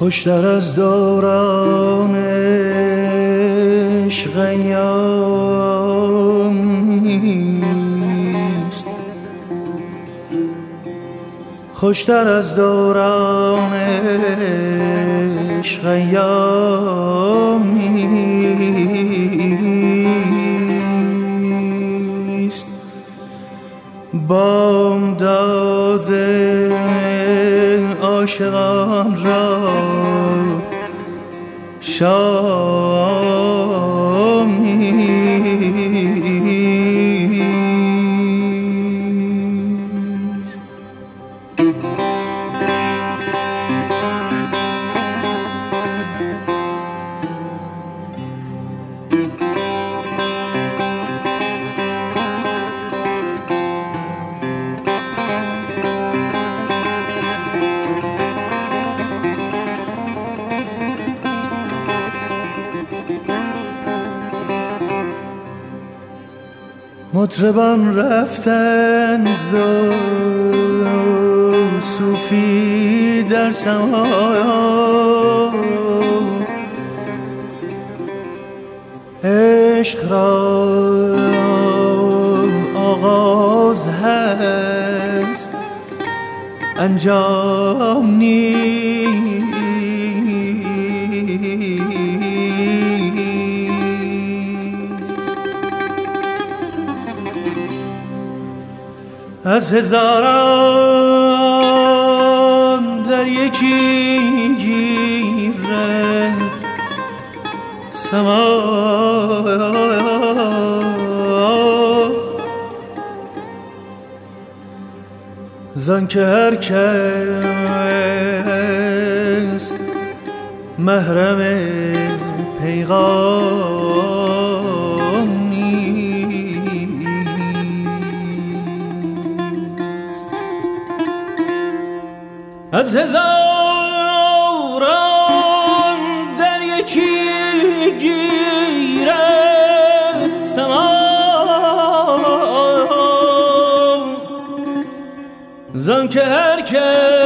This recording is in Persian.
خوشتر از دوران عشق ایامیست، خوشتر از دوران عشق ایامیست. بامداد عاشقان را شامیست. مطربان رفتند و صوفی در سما، عشق را آغاز هست انجام نیست. از هزاران در یکی گیرد سما، زان که هر کس محرم پیغام نیست. از هزاران در یکی گیرد سما، زان که هر کس